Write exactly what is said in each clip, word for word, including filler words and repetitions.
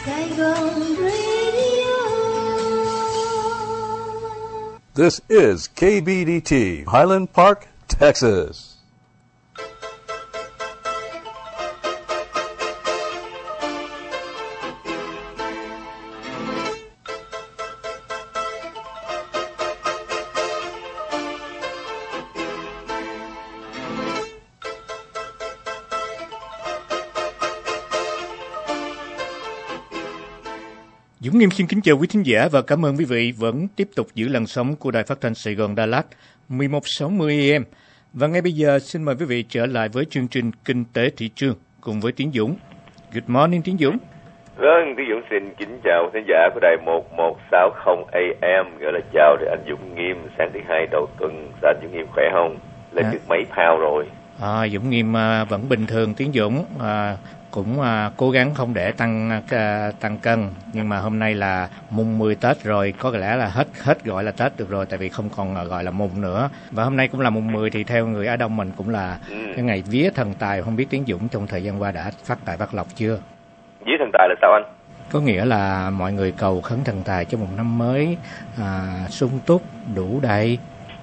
Saigon Radio. This is K B D T, Highland Park, Texas. Dũng Nghiêm xin kính chào quý thính giả và cảm ơn quý vị vẫn tiếp tục giữ làn sóng của Đài Phát thanh Sài Gòn Đà Lạt mười một sáu mươi A M. Và ngay bây giờ xin mời quý vị trở lại với chương trình Kinh tế thị trường cùng với Tiến Dũng. Good morning Tiến Dũng. Vâng, Tiến Dũng xin kính chào thính giả của Đài một một sáu không A M. Gọi là chào để anh Dũng Nghiêm sáng thứ hai đầu tuần. Sao anh Dũng Nghiêm khỏe không? Lên à. được mấy pound rồi? À, Dũng Nghiêm à, vẫn bình thường Tiến Dũng. À, cũng à, cố gắng không để tăng à, tăng cân, nhưng mà hôm nay là mùng mười Tết rồi, có lẽ là hết hết gọi là Tết được rồi, tại vì không còn gọi là mùng nữa. Và hôm nay cũng là mùng mười thì theo người Á Đông mình cũng là ừ. cái ngày vía thần tài. Không biết Tiến Dũng trong thời gian qua đã phát tài phát lộc chưa? Vía thần tài là sao anh? Có nghĩa là mọi người cầu khấn thần tài cho một năm mới à, sung túc đủ đầy.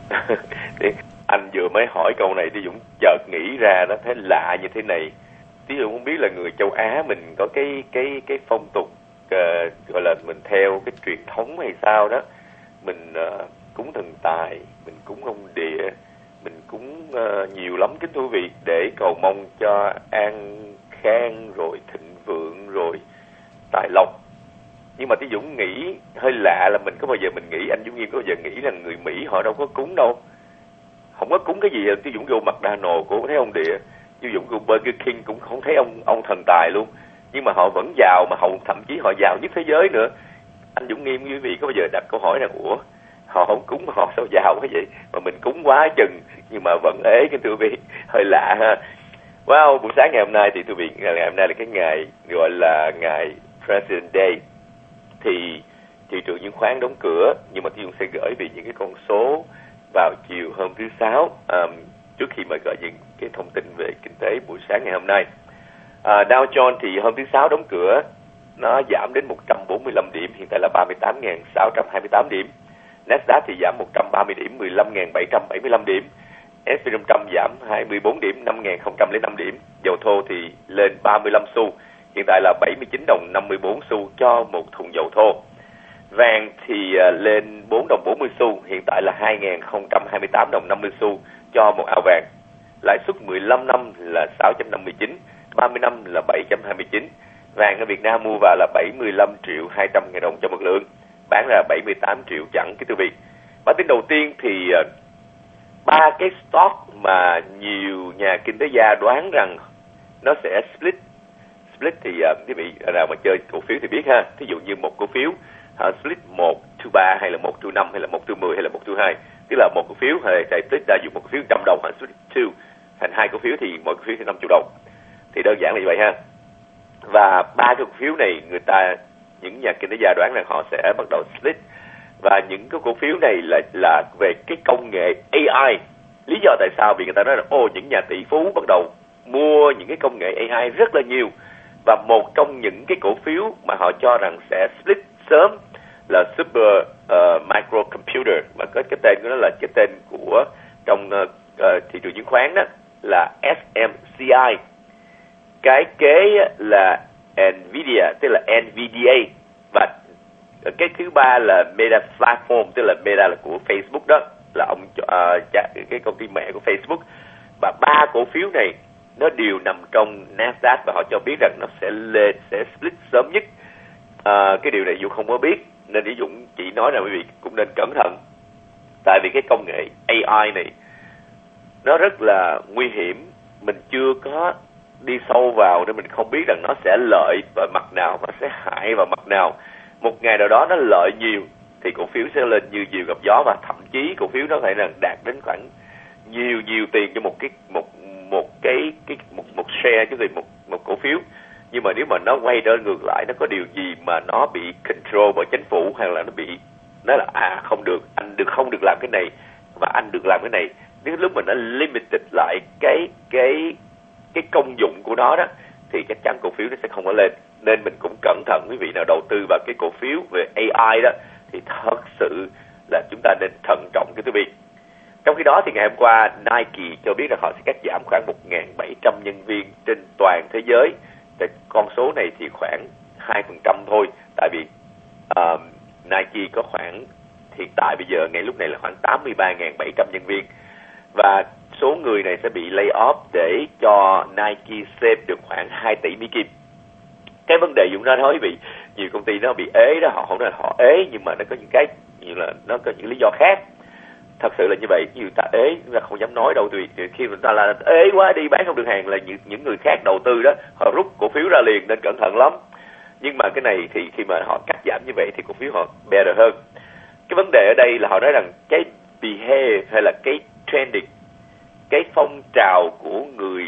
Anh vừa mới hỏi câu này thì Dũng chợt nghĩ ra nó thấy lạ như thế này. Ví dụ không biết là người châu Á mình có cái cái cái phong tục uh, gọi là mình theo cái truyền thống hay sao đó, mình uh, cúng thần tài, mình cúng ông địa, mình cúng uh, nhiều lắm kính thú vị để cầu mong cho an khang rồi thịnh vượng rồi tài lộc. Nhưng mà Tí Dũng nghĩ hơi lạ là mình có bao giờ mình nghĩ anh Dũng Nghiêm có bao giờ nghĩ là người Mỹ họ đâu có cúng đâu, không có cúng cái gì. Tí Dũng vô McDonald's cũng thấy ông địa, Tiêu Dũng của Burger King cũng không thấy ông ông thần tài luôn, nhưng mà họ vẫn giàu, mà họ thậm chí họ giàu nhất thế giới nữa. Anh Dũng Nghiêm quý vị có bao giờ đặt câu hỏi là ủa họ không cúng mà họ sao giàu cái vậy, mà mình cúng quá chừng nhưng mà vẫn ế cái thưa vị, hơi lạ ha. Wow, buổi sáng ngày hôm nay thì thưa vị, ngày hôm nay là cái ngày gọi là ngày President Day, thì thị trường chứng khoán đóng cửa, nhưng mà Tiêu Dũng sẽ gửi về những cái con số vào chiều hôm thứ sáu. Um, trước khi mà gửi những cái thông tin về kinh tế buổi sáng ngày hôm nay. À, Dow Jones thì hôm thứ sáu đóng cửa nó giảm đến một trăm bốn mươi lăm điểm, hiện tại là ba mươi tám nghìn sáu trăm hai mươi tám điểm. Nasdaq thì giảm một trăm ba mươi điểm, mười lăm nghìn bảy trăm bảy mươi lăm điểm. ét and pê năm trăm giảm hai mươi bốn điểm, năm nghìn không trăm lẻ năm điểm. Dầu thô thì lên ba mươi lăm xu, hiện tại là bảy mươi chín đồng năm mươi bốn xu cho một thùng dầu thô. Vàng thì lên bốn đồng bốn mươi xu, hiện tại là hai nghìn không trăm hai mươi tám đồng năm mươi xu cho một ao vàng. Lãi suất mười lăm năm là sáu chấm năm mươi chín, ba mươi năm là bảy chấm hai mươi chín. Vàng ở Việt Nam mua vào là bảy mươi lăm triệu hai trăm ngàn đồng cho một lượng, bán ra bảy mươi tám triệu chẳng cái thưa vị. Bản tin đầu tiên thì ba cái stock mà nhiều nhà kinh tế gia đoán rằng nó sẽ split. Split thì quý vị nào mà chơi cổ phiếu thì biết ha. Thí dụ như một cổ phiếu họ split một to ba hay là một to năm hay là một to mười hay là một to hai. Tức là một cổ phiếu hay split ra dùng một cổ phiếu một trăm đồng, họ split two thành hai cổ phiếu thì mỗi cổ phiếu thì năm triệu đồng. Thì đơn giản là như vậy ha. Và ba cái cổ phiếu này người ta, những nhà kinh tế gia đoán rằng họ sẽ bắt đầu split. Và những cái cổ phiếu này là là về cái công nghệ A I. Lý do tại sao? Vì người ta nói là ô những nhà tỷ phú bắt đầu mua những cái công nghệ A I rất là nhiều. Và một trong những cái cổ phiếu mà họ cho rằng sẽ split sớm là Super uh, Microcomputer, mà có cái tên của nó là cái tên của trong uh, uh, thị trường chứng khoán đó là S M C I. Cái kế là Nvidia, tức là N V D A, và cái thứ ba là Meta Platform, tức là Meta là của Facebook đó, là ông uh, cái công ty mẹ của Facebook. Và ba cổ phiếu này nó đều nằm trong Nasdaq và họ cho biết rằng nó sẽ lên, sẽ split sớm nhất. Uh, cái điều này Dũng không có biết, nên Lý Dũng chỉ nói là quý vị cũng nên cẩn thận. Tại vì cái công nghệ A I này nó rất là nguy hiểm, mình chưa có đi sâu vào nên mình không biết rằng nó sẽ lợi vào mặt nào và sẽ hại vào mặt nào. Một ngày nào đó nó lợi nhiều thì cổ phiếu sẽ lên như diều gặp gió, và thậm chí cổ phiếu nó phải là đạt đến khoảng nhiều nhiều tiền cho một cái một một cái cái một một share, chứ gì một một cổ phiếu. Nhưng mà nếu mà nó quay trở ngược lại, nó có điều gì mà nó bị control bởi chính phủ, hay là nó bị nói là à không được, anh được không được làm cái này và anh được làm cái này. Đến lúc mà nó limited lại cái cái cái công dụng của nó đó thì chắc chắn cổ phiếu nó sẽ không có lên. nên mình cũng cẩn thận. Quý vị nào đầu tư vào cái cổ phiếu về a i đó thì thật sự là chúng ta nên thận trọng cái quý vị. Trong khi đó thì ngày hôm qua Nike cho biết là họ sẽ cắt giảm khoảng một nghìn bảy trăm nhân viên trên toàn thế giới. Thì con số này thì khoảng hai phần trăm thôi, tại vì uh, Nike có khoảng hiện tại bây giờ ngay lúc này là khoảng tám mươi ba nghìn bảy trăm nhân viên, và số người này sẽ bị lay off để cho Nike save được khoảng hai tỷ Mỹ Kim. Cái vấn đề Dũng đã nói bị nhiều công ty nó bị ế đó, họ không nói là họ ế, nhưng mà nó có những cái như là nó có những lý do khác. Thật sự là như vậy, nhiều ta ế chúng ta không dám nói đâu, vì khi người ta là ế quá đi bán không được hàng là những những người khác đầu tư đó họ rút cổ phiếu ra liền, nên cẩn thận lắm. Nhưng mà cái này thì khi mà họ cắt giảm như vậy thì cổ phiếu họ better hơn. Cái vấn đề ở đây là họ nói rằng cái behave hay là cái trending, cái phong trào của người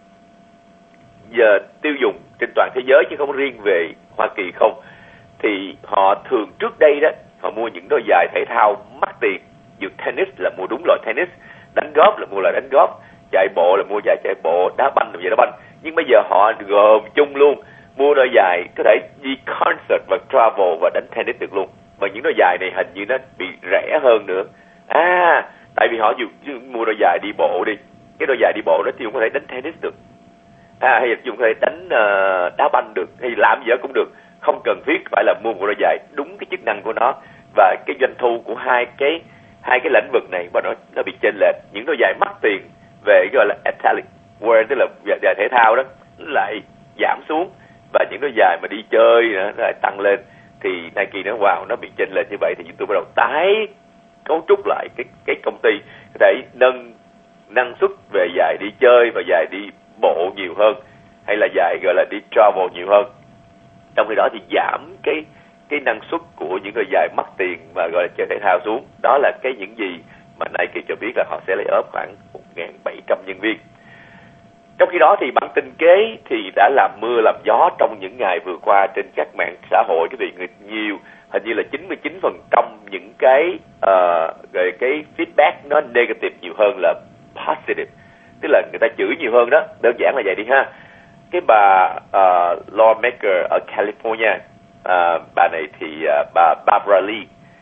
giờ tiêu dùng trên toàn thế giới chứ không riêng về Hoa Kỳ không, thì họ thường trước đây đó họ mua những đôi giày thể thao mắc tiền, như tennis là mua đúng loại tennis, đánh golf là mua loại đánh golf, chạy bộ là mua giày chạy bộ, đá banh là giày đá banh. Nhưng bây giờ họ gồm chung luôn, mua đôi giày có thể đi concert và travel và đánh tennis được luôn. Và những đôi giày này hình như nó bị rẻ hơn nữa. À, tại vì họ dùng mua đôi giày đi bộ đi, cái đôi giày đi bộ đó thì cũng có thể đánh tennis được, à, hay là dùng có thể đánh uh, đá banh được, hay làm gì đó cũng được, không cần thiết phải là mua một đôi giày đúng cái chức năng của nó. Và cái doanh thu của hai cái hai cái lĩnh vực này mà nó nó bị chênh lệch. Những đôi giày mắc tiền về gọi là athletic wear, tức là giày thể thao đó, lại giảm xuống, và những đôi giày mà đi chơi nữa nó lại tăng lên. Thì Nike nói wow, nó bị chênh lệch như vậy thì chúng tôi bắt đầu tái cấu trúc lại cái cái công ty để nâng năng suất về giày đi chơi và giày đi bộ nhiều hơn, hay là giày gọi là đi travel nhiều hơn. Trong khi đó thì giảm cái cái năng suất của những đôi giày mắc tiền mà gọi là chơi thể thao xuống. Đó là cái những gì mà Nike cho biết là họ sẽ lay off khoảng một nghìn bảy trăm nhân viên. Trong khi đó thì băng tin kế thì đã làm mưa làm gió trong những ngày vừa qua trên các mạng xã hội. Cái việc nhiều, hình như là chín mươi chín phần trăm những cái uh, cái feedback nó negative nhiều hơn là positive, tức là người ta chửi nhiều hơn đó. Đơn giản là vậy đi ha. Cái bà uh, lawmaker ở California, uh, bà này thì uh, bà Barbara Lee,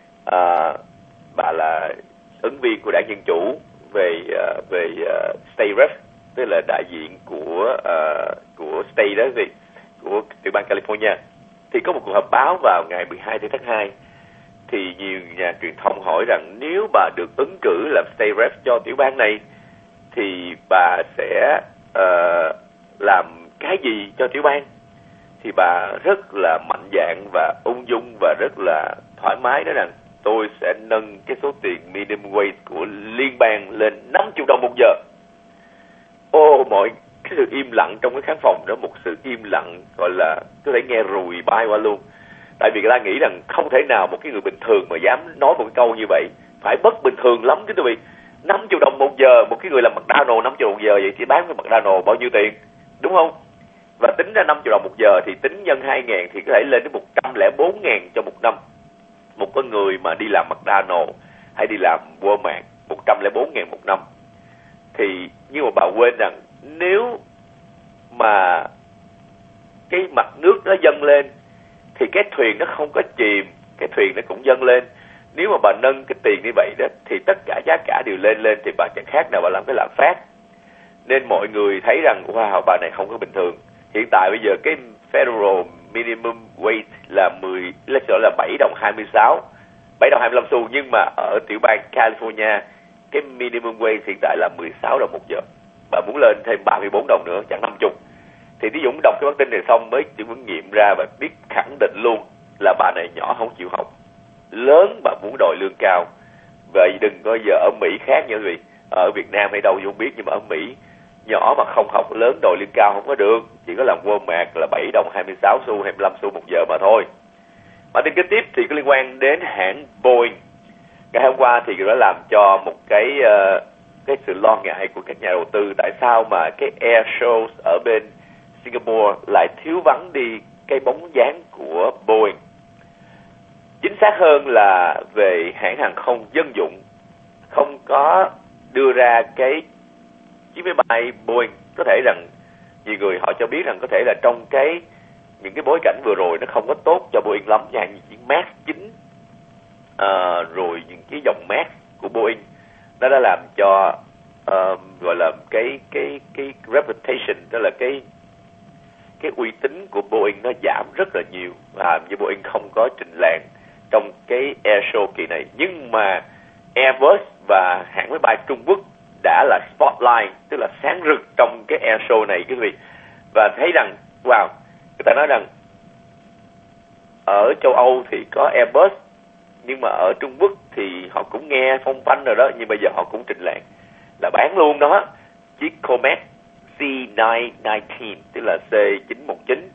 uh, bà là ứng viên của đảng Dân Chủ về uh, về uh, state rep, tức là đại diện của uh, của state đó, vì của tiểu bang California. Thì có một cuộc họp báo vào ngày mười hai tháng hai, thì nhiều nhà truyền thông hỏi rằng nếu bà được ứng cử làm state rep cho tiểu bang này thì bà sẽ uh, làm cái gì cho tiểu bang. Thì bà rất là mạnh dạn và ung dung và rất là thoải mái nói rằng tôi sẽ nâng cái số tiền minimum wage của liên bang lên năm mươi đồng một giờ. Ô, mọi cái sự im lặng trong cái khán phòng đó, một sự im lặng gọi là có thể nghe rùi bay qua luôn. Tại vì người ta nghĩ rằng không thể nào một cái người bình thường mà dám nói một cái câu như vậy, phải bất bình thường lắm chứ quý vị. năm mươi đồng một giờ, một cái người làm McDonald's năm mươi đồng một giờ vậy thì bán cái McDonald's bao nhiêu tiền, đúng không? Và tính ra năm mươi đồng một giờ thì tính nhân hai ngàn thì có thể lên đến một trăm lẻ bốn ngàn cho một năm. Một con người mà đi làm McDonald's hay đi làm Walmart một trăm lẻ bốn ngàn một năm. Thì nhưng mà bà quên rằng nếu mà cái mặt nước nó dâng lên thì cái thuyền nó không có chìm, cái thuyền nó cũng dâng lên. Nếu mà bà nâng cái tiền như vậy đó thì tất cả giá cả đều lên lên, thì bà chẳng khác nào bà làm cái lạm phát. Nên mọi người thấy rằng wow, bà này không có bình thường. Hiện tại bây giờ cái federal minimum wage là mười, là bảy đồng hai mươi sáu, bảy đồng hai mươi lăm xu, nhưng mà ở tiểu bang California cái minimum wage hiện tại là mười sáu đồng một giờ. Bà muốn lên thêm ba mươi bốn đồng nữa, chẳng năm mươi. Thì Tí Dũng đọc cái bản tin này xong mới chịu vấn nghiệm ra và biết khẳng định luôn là bà này nhỏ không chịu học, lớn bà muốn đòi lương cao. Vậy đừng có giờ ở Mỹ khác nha quý vị, ở Việt Nam hay đâu không biết, nhưng mà ở Mỹ nhỏ mà không học, lớn đòi lương cao không có được. Chỉ có làm Walmart là bảy đồng hai mươi sáu xu, hai mươi lăm xu một giờ mà thôi. Bản tin kế tiếp thì có liên quan đến hãng Boeing. Ngày hôm qua thì đã làm cho một cái uh, cái sự lo ngại của các nhà đầu tư, tại sao mà cái air shows ở bên Singapore lại thiếu vắng đi cái bóng dáng của Boeing. Chính xác hơn là về hãng hàng không dân dụng không có đưa ra cái chiếc máy bay Boeing. Có thể rằng nhiều người họ cho biết rằng có thể là trong cái những cái bối cảnh vừa rồi nó không có tốt cho Boeing lắm, chẳng như chiếc Max chín, à, rồi những cái dòng Max của Boeing nó đã làm cho uh, gọi là cái cái cái reputation, tức là cái cái uy tín của Boeing nó giảm rất là nhiều, làm như Boeing không có trình làng trong cái Air Show kỳ này. Nhưng mà Airbus và hãng máy bay Trung Quốc đã là spotlight, tức là sáng rực trong cái Air Show này quý vị. Và thấy rằng, wow, người ta nói rằng ở châu Âu thì có Airbus, nhưng mà ở Trung Quốc thì họ cũng nghe phong phanh rồi đó, nhưng bây giờ họ cũng trình làng là bán luôn đó chiếc Comac C chín một chín, tức là C chín một chín.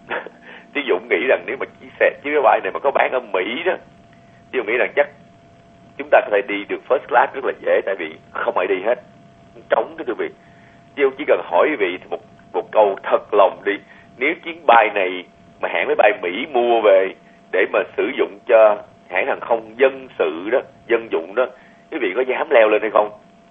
Chứ Dũng nghĩ rằng nếu mà chiếc xe chiếc máy bay này mà có bán ở Mỹ đó, chứ Dũng nghĩ rằng chắc chúng ta có thể đi được first class rất là dễ, tại vì không ai đi hết, trống đó quý vị. Chứ chỉ cần hỏi quý vị một một câu thật lòng đi, nếu chuyến bay này mà hãng máy bay Mỹ mua về để mà sử dụng cho hãng hàng không dân sự đó, dân dụng đó, quý vị có dám leo lên hay không?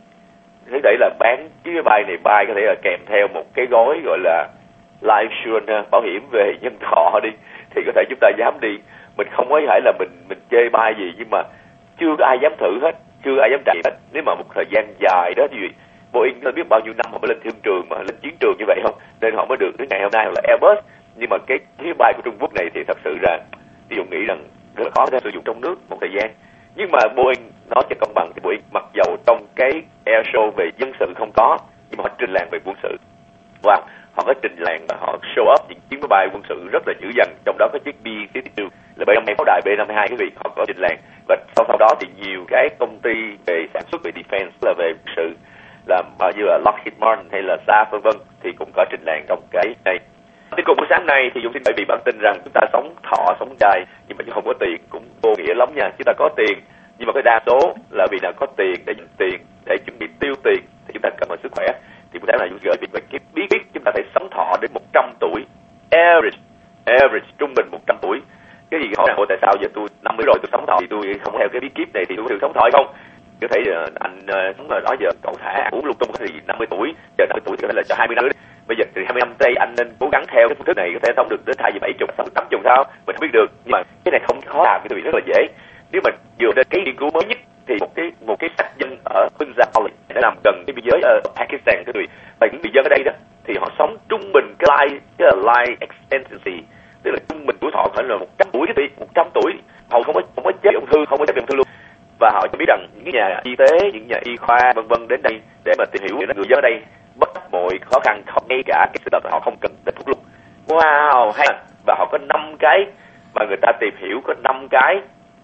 Thế để là bán chiếc máy bay này bay có thể là kèm theo một cái gói gọi là life insurance, bảo hiểm về nhân thọ đi, thì có thể chúng ta dám đi. Mình không có phải là mình mình chê bai gì, nhưng mà chưa có ai dám thử hết, chưa ai dám trải hết. Nếu mà một thời gian dài đó thì Boeing nó biết bao nhiêu năm họ mới lên thương trường, mà lên chiến trường như vậy không, nên họ mới được đến ngày hôm nay, hoặc là Airbus. Nhưng mà cái chiếc bay của Trung Quốc này thì thật sự ra thì tôi nghĩ rằng rất khó để sử dụng trong nước một thời gian. Nhưng mà Boeing nói cho công bằng thì Boeing mặc dầu trong cái Air Show về dân sự không có, nhưng mà họ trình làng về quân sự. Wow, họ có trình làng và họ show up những chiếc máy bay quân sự rất là dữ dằn, trong đó có chiếc B năm mươi hai là B năm mươi hai pháo đài B năm mươi hai quý vị, họ có trình làng. Và sau sau đó thì nhiều cái công ty về sản xuất về defense, là về quân sự, là bao nhiêu là Lockheed Martin hay là Saab vân vân, thì cũng có trình làng trong cái này. Tiếp cùng buổi sáng nay thì Dũng xin bởi vì bản tin rằng chúng ta sống thọ sống dài, nhưng mà chúng không có tiền cũng vô nghĩa lắm nha. Chúng ta có tiền, nhưng mà cái đa số là vì là có tiền để dùng tiền, để chuẩn bị tiêu tiền, thì chúng ta cần có sức khỏe. Thì buổi sáng này Dũng gửi về cái bí kíp chúng ta thể sống thọ đến một trăm tuổi, average, average trung bình một trăm tuổi. Cái gì hỏi rằng tại sao giờ tôi năm mươi rồi tôi sống thọ thì tôi không theo cái bí kíp này thì tôi được sống thọ hay không? Có thể anh sống rồi đó giờ cậu thả uống lung tung thì năm mươi tuổi, giờ năm mươi tuổi thì có thể là cho hai mươi năm nữa. Bây giờ thì hai mươi năm đây anh nên cố gắng theo cái phương thức này, có thể sống được đến thay vì bảy chục, sáu tám chục sao mình không biết được. Nhưng mà cái này không khó làm, cái việc rất là dễ. Nếu mà dựa trên cái nghiên cứu mới nhất thì một cái một cái sát dân ở Punjab đã nằm gần cái biên giới ở Pakistan, cái người và những người dân ở đây đó thì họ sống trung bình cái life cái là life expectancy, tức là trung bình tuổi thọ phải là một trăm tuổi, cái một trăm tuổi họ không có không có chết ung thư, không có chết ung thư luôn. Và họ cho biết rằng những nhà y tế, những nhà y khoa vân vân đến đây để mà tìm hiểu người dân ở đây bất mọi khó khăn, không ngay cả cái sự thật họ không cần đến thuốc luôn. Wow, hay. Và họ có năm cái mà người ta tìm hiểu, có năm cái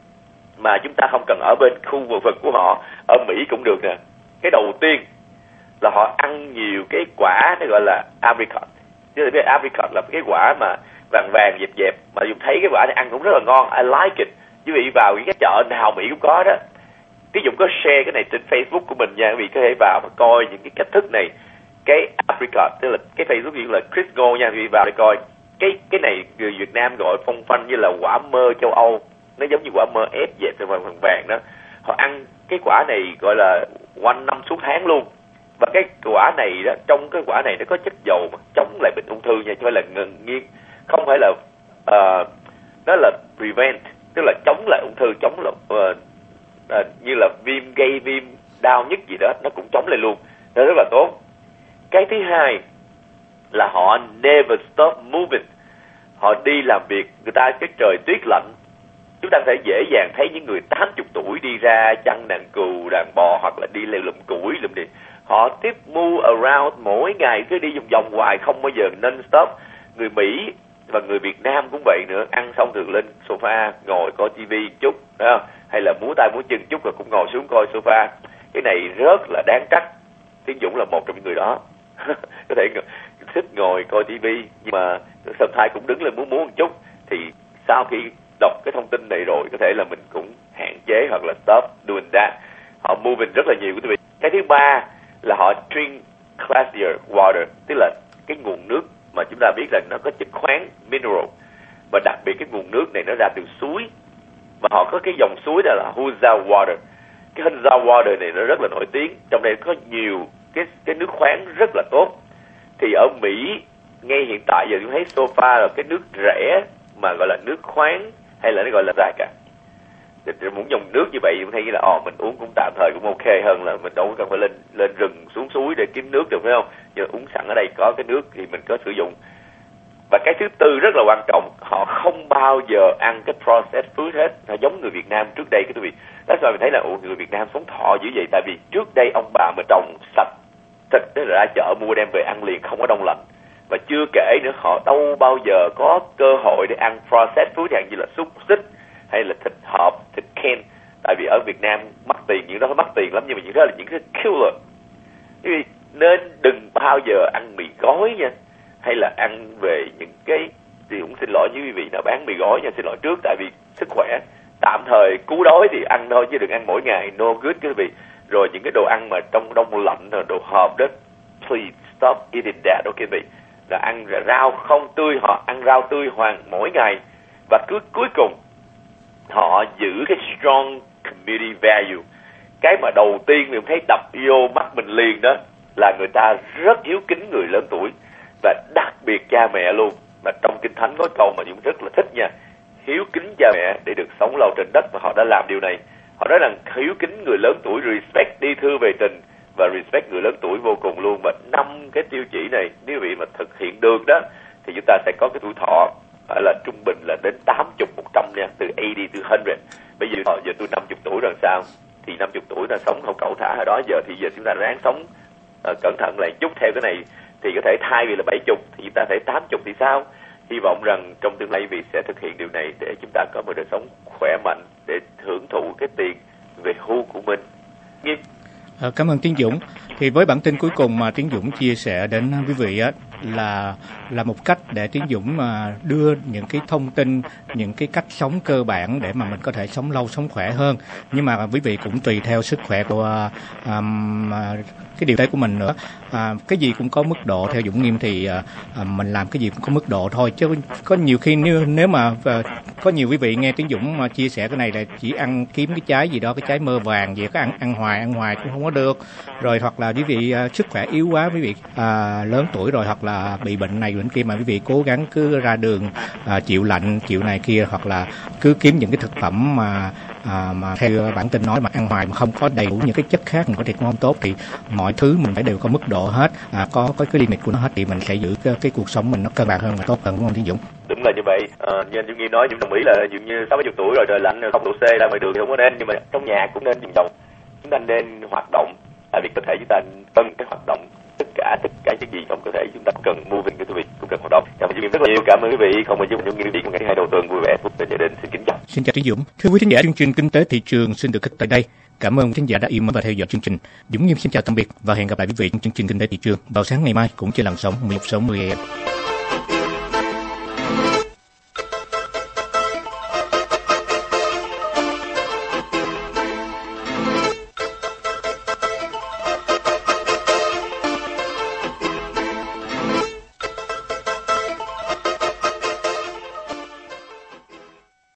mà chúng ta không cần ở bên khu vực của họ, ở Mỹ cũng được nè. Cái đầu tiên là họ ăn nhiều cái quả nó gọi là apricot. Chứ là biết apricot là cái quả mà vàng vàng dẹp dẹp, mà dùng thấy cái quả này ăn cũng rất là ngon, I like it. Quý vị vào những cái chợ nào Mỹ cũng có đó. Cái Dũng có share cái này trên Facebook của mình nha, quý vị có thể vào và coi những cái cách thức này. Cái apricot, tức là cái Facebook như là Chris Ngô nha, quý vị vào để coi. Cái cái này người Việt Nam gọi phong phanh như là quả mơ châu Âu, nó giống như quả mơ ép dẹp vàng vàng vàng đó. Họ ăn cái quả này gọi là quanh năm suốt tháng luôn. Và cái quả này đó, trong cái quả này nó có chất dầu mà chống lại bệnh ung thư nha, chứ không phải là ngừng nghiêng, không phải là uh, nó là prevent, tức là chống lại ung thư, chống lại uh, uh, như là viêm gây viêm đau nhức gì đó, nó cũng chống lại luôn, nó rất là tốt. Cái thứ hai là họ never stop moving, họ đi làm việc, người ta cái trời tuyết lạnh, chúng ta có thể dễ dàng thấy những người tám mươi tuổi đi ra chăn đàn cừu, đàn bò, hoặc là đi leo lùm củi lùm đi. Họ tiếp move around mỗi ngày, cứ đi vòng vòng hoài, không bao giờ non-stop. Người Mỹ và người Việt Nam cũng vậy nữa, ăn xong thường lên sofa, ngồi coi tivi chút, đó. Hay là múa tay múa chân chút rồi cũng ngồi xuống coi sofa. Cái này rất là đáng trách. Tiến Dũng là một trong những người đó. Có thể thích ngồi coi tivi, nhưng mà sometimes cũng đứng lên muốn múa một chút. Thì sau khi đọc cái thông tin này rồi, có thể là mình cũng hạn chế hoặc là stop doing that. Họ moving rất là nhiều quý vị. Cái thứ ba là họ drink classier water, tức là cái nguồn nước mà chúng ta biết rằng nó có chất khoáng, mineral, và đặc biệt cái nguồn nước này nó ra từ suối, và họ có cái dòng suối đó là Hunza water. Cái Hunza water này nó rất là nổi tiếng, trong đây có nhiều cái cái nước khoáng rất là tốt. Thì ở Mỹ ngay hiện tại giờ Dũng thấy sofa là cái nước rẻ mà gọi là nước khoáng hay là nó gọi là ra cả. Muốn dùng nước như vậy Dũng thấy là ồ mình uống cũng tạm thời cũng ok hơn là mình đâu có cần phải lên lên rừng xuống suối để kiếm nước được, phải không? Giờ uống sẵn ở đây có cái nước thì mình có sử dụng. Và cái thứ tư rất là quan trọng, họ không bao giờ ăn cái processed food hết. Nó giống người Việt Nam trước đây, cái quý vị. Đó là mình thấy là ủa, người Việt Nam sống thọ dữ vậy. Tại vì trước đây ông bà mà trồng sạch thịt đó là ra chợ mua đem về ăn liền, không có đông lạnh. Và chưa kể nữa, họ đâu bao giờ có cơ hội để ăn processed food như là xúc xích hay là thịt hộp, thịt can. Tại vì ở Việt Nam mắc tiền, những đó phải mắc tiền lắm, nhưng mà những đó là những cái killer. Quý vị nên đừng bao giờ ăn mì gói nha, hay là ăn về những cái, thì cũng xin lỗi với quý vị nào bán mì gói nha, xin lỗi trước, tại vì sức khỏe tạm thời cứu đói thì ăn thôi chứ đừng ăn mỗi ngày, no good quý vị. Rồi những cái đồ ăn mà trong đông lạnh, đồ hộp đó, please stop eating that, ok quý vị. Là ăn rau không tươi, họ ăn rau tươi hoàng mỗi ngày. Và cứ cuối cùng họ giữ cái strong community value. Cái mà đầu tiên mình thấy đập vô mắt mình liền đó là người ta rất hiếu kính người lớn tuổi, và đặc biệt cha mẹ luôn. Mà trong Kinh Thánh có câu mà Dũng rất là thích nha, hiếu kính cha mẹ để được sống lâu trên đất, và họ đã làm điều này. Họ nói rằng hiếu kính người lớn tuổi, respect đi thưa về tình, và respect người lớn tuổi vô cùng luôn. Và năm cái tiêu chí này nếu vị mà thực hiện được đó thì chúng ta sẽ có cái tuổi thọ là trung bình là đến tám mươi, một trăm nha, từ tám mươi to một trăm. Bây giờ giờ tôi năm mươi tuổi rồi sao? Thì năm mươi tuổi ta sống không cẩu thả ở đó, giờ thì giờ chúng ta ráng sống uh, cẩn thận lại chút theo cái này, thì có thể thay vì là bảy mươi thì chúng ta thể tám mươi thì sao? Hy vọng rằng trong tương lai vị sẽ thực hiện điều này để chúng ta có một đời sống khỏe mạnh để hưởng thụ cái tiền về hưu của mình. Nghiêm. À, cảm ơn Tiến Dũng. Thì với bản tin cuối cùng mà Tiến Dũng chia sẻ đến quý vị á, là là một cách để Tiến Dũng mà đưa những cái thông tin, những cái cách sống cơ bản để mà mình có thể sống lâu, sống khỏe hơn. Nhưng mà quý vị cũng tùy theo sức khỏe của um, cái điều đấy của mình nữa. À, cái gì cũng có mức độ, theo Dũng Nghiêm thì à, mình làm cái gì cũng có mức độ thôi, chứ có nhiều khi nếu, nếu mà à, có nhiều quý vị nghe Tiến Dũng mà chia sẻ cái này là chỉ ăn kiếm cái trái gì đó, cái trái mơ vàng gì có ăn ăn hoài ăn hoài cũng không có được. Rồi hoặc là quý vị à, sức khỏe yếu quá, quý vị à, lớn tuổi rồi hoặc là bị bệnh này bệnh kia mà quý vị cố gắng cứ ra đường à, chịu lạnh chịu này kia, hoặc là cứ kiếm những cái thực phẩm mà à, mà theo bản tin nói mà ăn hoài mà không có đầy đủ những cái chất khác, mình có thể không tốt, thì mọi thứ mình phải đều có mức độ hết, à, có có cái limit của nó hết, thì mình sẽ giữ cái, cái cuộc sống mình nó cân bằng hơn và tốt hơn, đúng không Tiến Dũng? Đúng là như vậy. À, như Dũng Nghi nói, Dũng đồng ý là dường như sáu mươi tuổi rồi trời lạnh không độ C ra ngoài đường thì không có nên, nhưng mà trong nhà cũng nên vận động, chúng ta nên hoạt động, tại vì cơ thể chúng ta cần cái hoạt động, tất cả tất cả những gì trong cơ thể chúng ta cần moving, cái quý vị cũng cần hoạt động. Cảm ơn Dũng Nghi rất là nhiều, cảm ơn quý vị, không bao giờ Dũng Nghi quý vị cũng ngày hai đầu tuần vui vẻ phúc gia đình, xin kính chào. Xin chào Tiến Dũng. Thưa quý khán giả, chương trình Kinh tế thị trường xin được kết tại đây. Cảm ơn khán giả đã yêu mến và theo dõi chương trình. Dũng Nghiêm xin chào tạm biệt và hẹn gặp lại quý vị trong chương trình Kinh tế thị trường vào sáng ngày mai cũng trên làn sóng mười một sáu mươi A M.